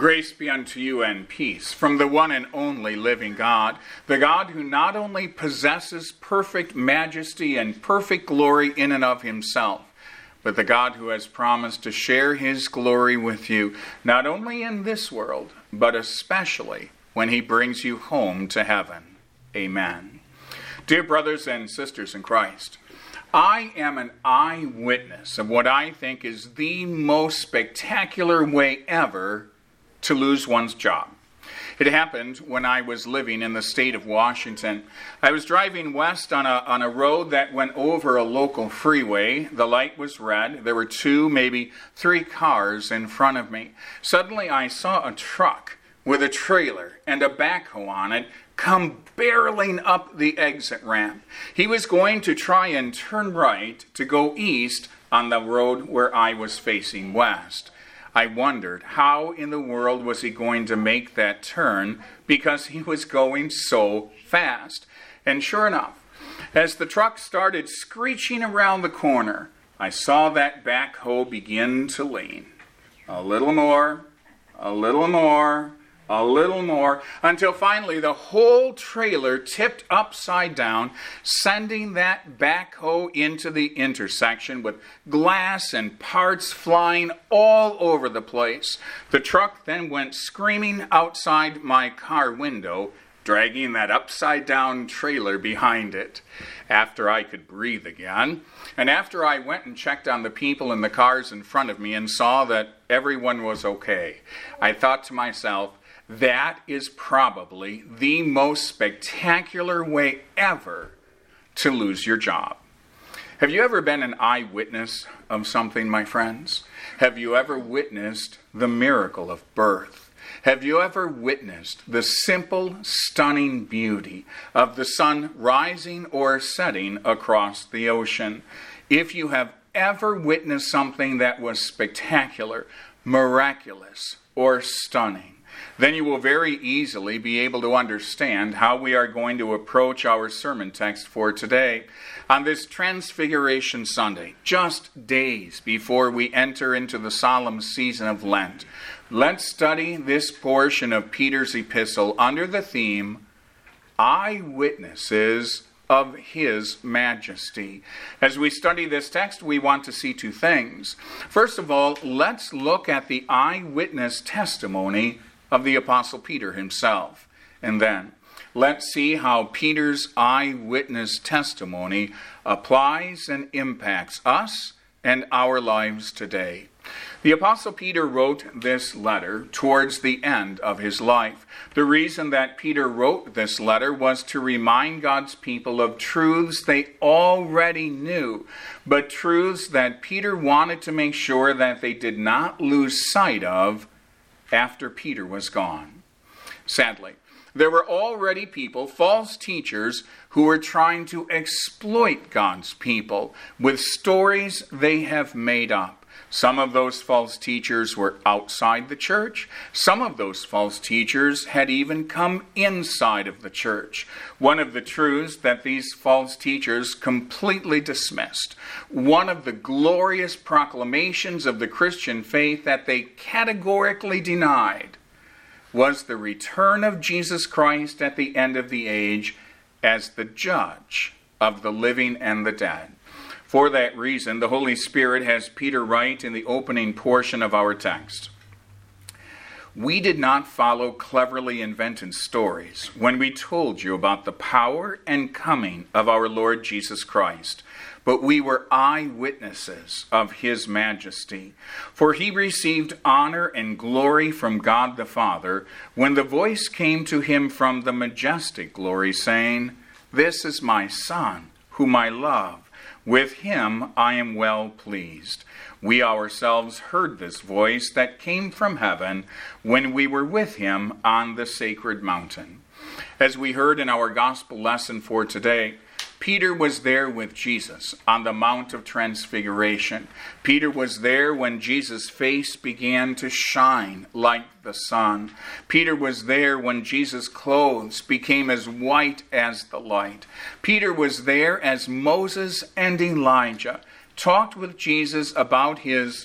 Grace be unto you and peace from the one and only living God, the God who not only possesses perfect majesty and perfect glory in and of himself, but the God who has promised to share his glory with you, not only in this world, but especially when he brings you home to heaven. Amen. Dear brothers and sisters in Christ, I am an eyewitness of what I think is the most spectacular way ever to lose one's job. It happened when I was living in the state of Washington. I was driving west on a road that went over a local freeway. The light was red. There were 2, maybe 3 cars in front of me. Suddenly I saw a truck with a trailer and a backhoe on it come barreling up the exit ramp. He was going to try and turn right to go east on the road where I was facing west. I wondered how in the world was he going to make that turn because he was going so fast. And sure enough, as the truck started screeching around the corner, I saw that backhoe begin to lean. A little more, a little more, a little more, until finally the whole trailer tipped upside down, sending that backhoe into the intersection with glass and parts flying all over the place. The truck then went screaming outside my car window, dragging that upside-down trailer behind it. After I could breathe again, and after I went and checked on the people in the cars in front of me and saw that everyone was okay, I thought to myself, that is probably the most spectacular way ever to lose your job. Have you ever been an eyewitness of something, my friends? Have you ever witnessed the miracle of birth? Have you ever witnessed the simple, stunning beauty of the sun rising or setting across the ocean? If you have ever witnessed something that was spectacular, miraculous, or stunning, then you will very easily be able to understand how we are going to approach our sermon text for today. On this Transfiguration Sunday, just days before we enter into the solemn season of Lent, let's study this portion of Peter's epistle under the theme, Eyewitnesses of His Majesty. As we study this text, we want to see 2 things. First of all, let's look at the eyewitness testimony of the Apostle Peter himself. And then, let's see how Peter's eyewitness testimony applies and impacts us and our lives today. The Apostle Peter wrote this letter towards the end of his life. The reason that Peter wrote this letter was to remind God's people of truths they already knew, but truths that Peter wanted to make sure that they did not lose sight of after Peter was gone. Sadly, there were already people, false teachers, who were trying to exploit God's people with stories they have made up. Some of those false teachers were outside the church. Some of those false teachers had even come inside of the church. One of the truths that these false teachers completely dismissed, one of the glorious proclamations of the Christian faith that they categorically denied, was the return of Jesus Christ at the end of the age as the judge of the living and the dead. For that reason, the Holy Spirit has Peter write in the opening portion of our text, "We did not follow cleverly invented stories when we told you about the power and coming of our Lord Jesus Christ, but we were eyewitnesses of His majesty. For He received honor and glory from God the Father when the voice came to Him from the majestic glory, saying, 'This is my Son, whom I love. With Him I am well pleased.' We ourselves heard this voice that came from heaven when we were with Him on the sacred mountain." As we heard in our gospel lesson for today, Peter was there with Jesus on the Mount of Transfiguration. Peter was there when Jesus' face began to shine like the sun. Peter was there when Jesus' clothes became as white as the light. Peter was there as Moses and Elijah talked with Jesus about his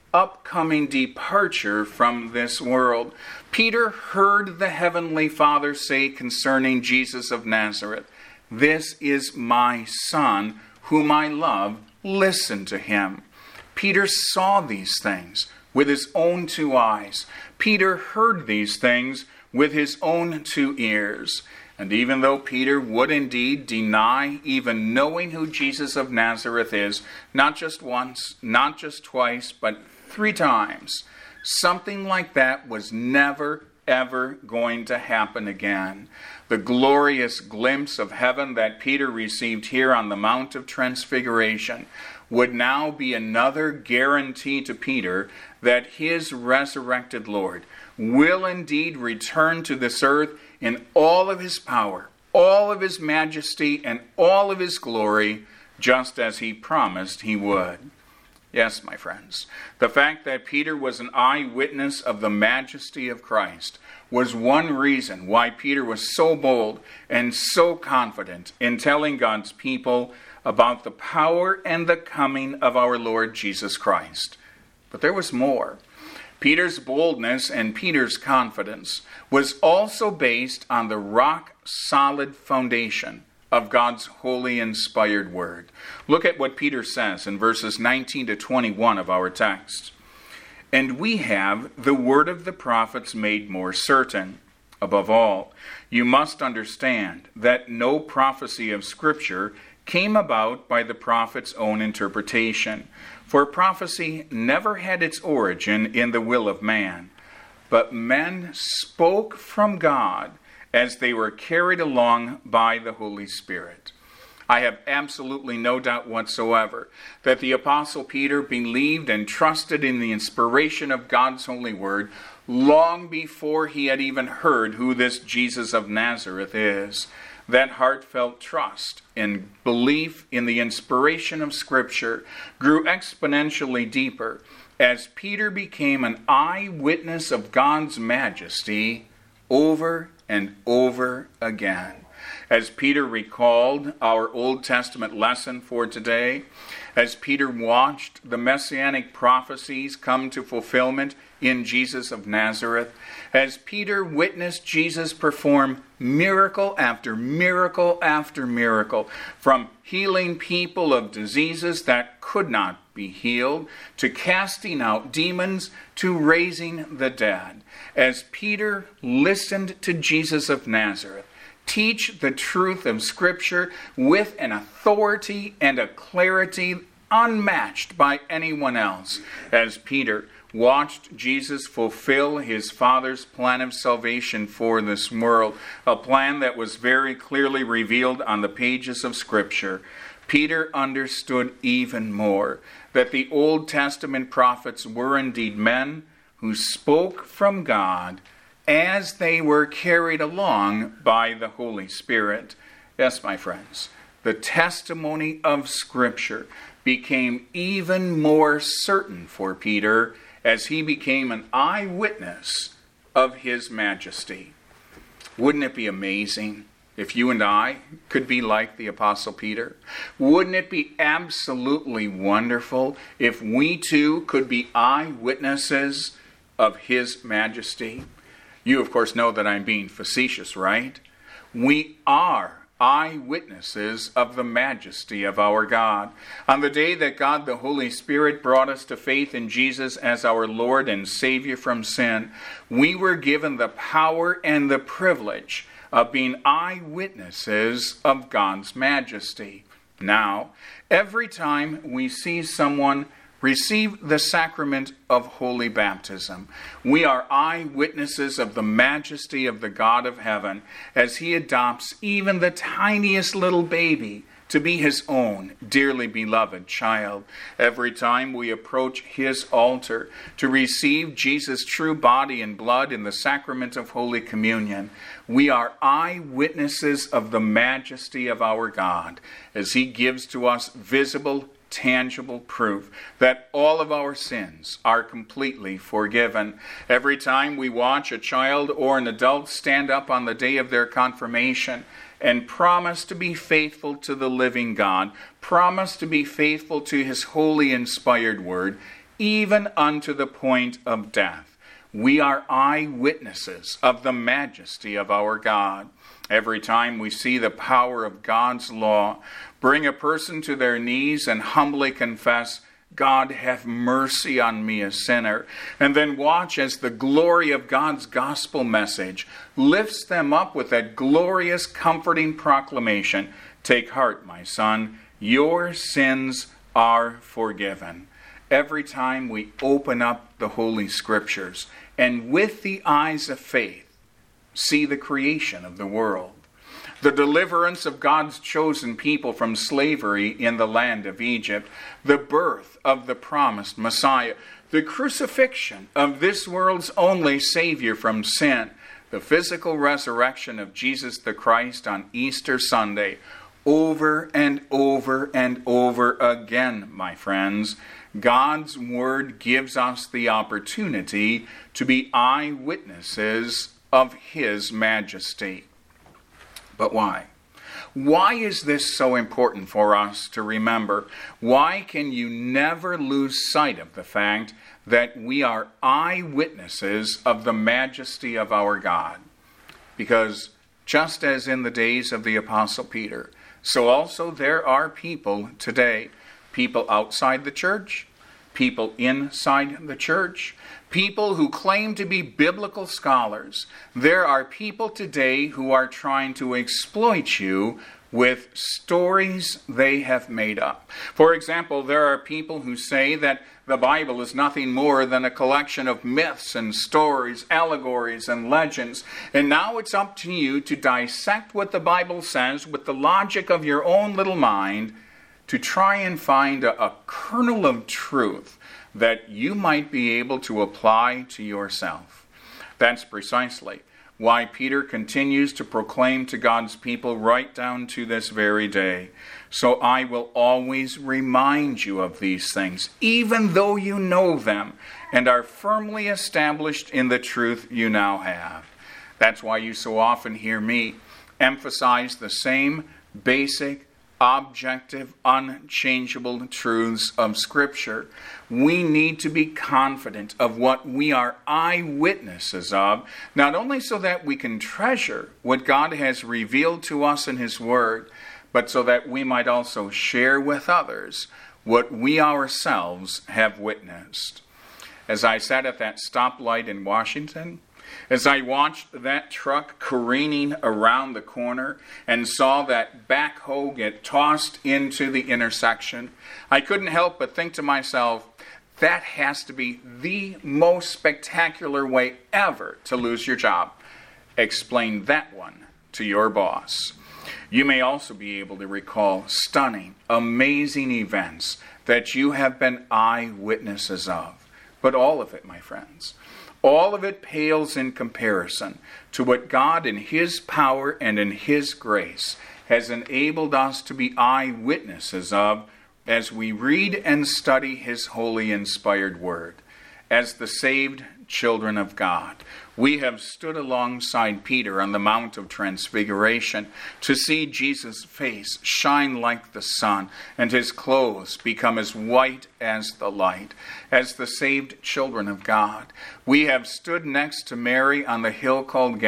upcoming departure from this world. Peter heard the Heavenly Father say concerning Jesus of Nazareth, "This is my Son, whom I love. Listen to him." Peter saw these things with his own two eyes. Peter heard these things with his own two ears. And even though Peter would indeed deny even knowing who Jesus of Nazareth is, not just once, not just twice, but 3 times, something like that was never, ever going to happen again. The glorious glimpse of heaven that Peter received here on the Mount of Transfiguration would now be another guarantee to Peter that his resurrected Lord will indeed return to this earth in all of his power, all of his majesty, and all of his glory, just as he promised he would. Yes, my friends, the fact that Peter was an eyewitness of the majesty of Christ was one reason why Peter was so bold and so confident in telling God's people about the power and the coming of our Lord Jesus Christ. But there was more. Peter's boldness and Peter's confidence was also based on the rock-solid foundation of God's holy inspired word. Look at what Peter says in verses 19 to 21 of our text. "And we have the word of the prophets made more certain. Above all, you must understand that no prophecy of Scripture came about by the prophet's own interpretation. For prophecy never had its origin in the will of man, but men spoke from God as they were carried along by the Holy Spirit." I have absolutely no doubt whatsoever that the Apostle Peter believed and trusted in the inspiration of God's holy word long before he had even heard who this Jesus of Nazareth is. That heartfelt trust and belief in the inspiration of Scripture grew exponentially deeper as Peter became an eyewitness of God's majesty over and over again. As Peter recalled our Old Testament lesson for today, as Peter watched the messianic prophecies come to fulfillment in Jesus of Nazareth, as Peter witnessed Jesus perform miracle after miracle after miracle, from healing people of diseases that could not be healed, to casting out demons, to raising the dead. As Peter listened to Jesus of Nazareth teach the truth of Scripture with an authority and a clarity unmatched by anyone else, as Peter watched Jesus fulfill his Father's plan of salvation for this world, a plan that was very clearly revealed on the pages of Scripture, Peter understood even more that the Old Testament prophets were indeed men who spoke from God as they were carried along by the Holy Spirit. Yes, my friends, the testimony of Scripture became even more certain for Peter as he became an eyewitness of his majesty. Wouldn't it be amazing if you and I could be like the Apostle Peter? Wouldn't it be absolutely wonderful if we too could be eyewitnesses of his majesty? You, of course, know that I'm being facetious, right? We are eyewitnesses of the majesty of our God. On the day that God the Holy Spirit brought us to faith in Jesus as our Lord and Savior from sin, we were given the power and the privilege of being eyewitnesses of God's majesty. Now, every time we see someone receive the sacrament of holy baptism, we are eyewitnesses of the majesty of the God of heaven as he adopts even the tiniest little baby to be his own dearly beloved child. Every time we approach his altar to receive Jesus' true body and blood in the sacrament of Holy Communion, we are eyewitnesses of the majesty of our God as he gives to us visible, tangible proof that all of our sins are completely forgiven. Every time we watch a child or an adult stand up on the day of their confirmation and promise to be faithful to the living God, promise to be faithful to his holy inspired word, even unto the point of death. We are eyewitnesses of the majesty of our God. Every time we see the power of God's law bring a person to their knees and humbly confess, God, have mercy on me, a sinner, and then watch as the glory of God's gospel message lifts them up with that glorious, comforting proclamation, take heart, my son, your sins are forgiven. Every time we open up the Holy Scriptures and with the eyes of faith see the creation of the world, the deliverance of God's chosen people from slavery in the land of Egypt, the birth of the promised Messiah, the crucifixion of this world's only Savior from sin, the physical resurrection of Jesus the Christ on Easter Sunday, over and over and over again, my friends, God's Word gives us the opportunity to be eyewitnesses of His majesty. But why? Why is this so important for us to remember? Why can you never lose sight of the fact that we are eyewitnesses of the majesty of our God? Because just as in the days of the Apostle Peter, so also there are people today, people outside the church, people inside the church, people who claim to be biblical scholars. There are people today who are trying to exploit you with stories they have made up. For example, there are people who say that the Bible is nothing more than a collection of myths and stories, allegories and legends, and now it's up to you to dissect what the Bible says with the logic of your own little mind to try and find a kernel of truth that you might be able to apply to yourself. That's precisely why Peter continues to proclaim to God's people right down to this very day. So I will always remind you of these things, even though you know them and are firmly established in the truth you now have. That's why you so often hear me emphasize the same basic, objective, unchangeable truths of Scripture. We need to be confident of what we are eyewitnesses of, not only so that we can treasure what God has revealed to us in His Word, but so that we might also share with others what we ourselves have witnessed. As I sat at that stoplight in Washington, as I watched that truck careening around the corner and saw that backhoe get tossed into the intersection, I couldn't help but think to myself, that has to be the most spectacular way ever to lose your job. Explain that one to your boss. You may also be able to recall stunning, amazing events that you have been eyewitnesses of. But all of it, my friends, all of it pales in comparison to what God in His power and in His grace has enabled us to be eyewitnesses of as we read and study His holy inspired Word. As the saved children of God, we have stood alongside Peter on the Mount of Transfiguration to see Jesus' face shine like the sun and His clothes become as white as the light. As the saved children of God, we have stood next to Mary on the hill called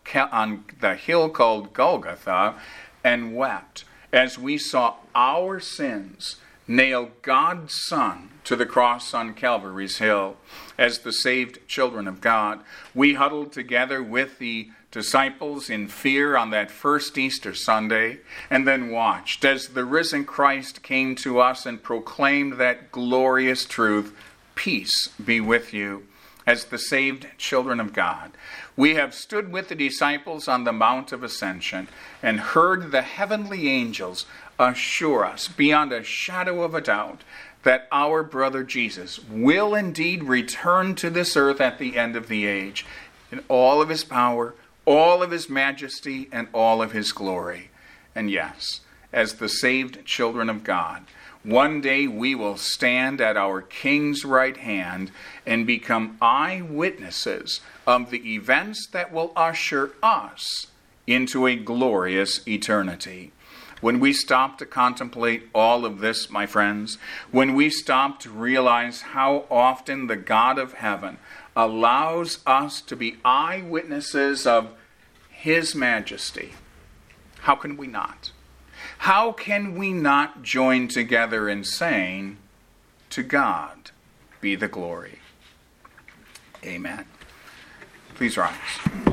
Golgotha and wept as we saw our sins nail God's Son to the cross on Calvary's hill. As the saved children of God, we huddled together with the disciples in fear on that first Easter Sunday, and then watched as the risen Christ came to us and proclaimed that glorious truth, peace be with you. As the saved children of God, we have stood with the disciples on the Mount of Ascension and heard the heavenly angels assure us beyond a shadow of a doubt that our brother Jesus will indeed return to this earth at the end of the age in all of His power, all of His majesty, and all of His glory. And yes, as the saved children of God, one day we will stand at our King's right hand and become eyewitnesses of the events that will usher us into a glorious eternity. When we stop to contemplate all of this, my friends, when we stop to realize how often the God of heaven allows us to be eyewitnesses of His majesty, how can we not? How can we not join together in saying, "To God be the glory"? Amen. Please rise.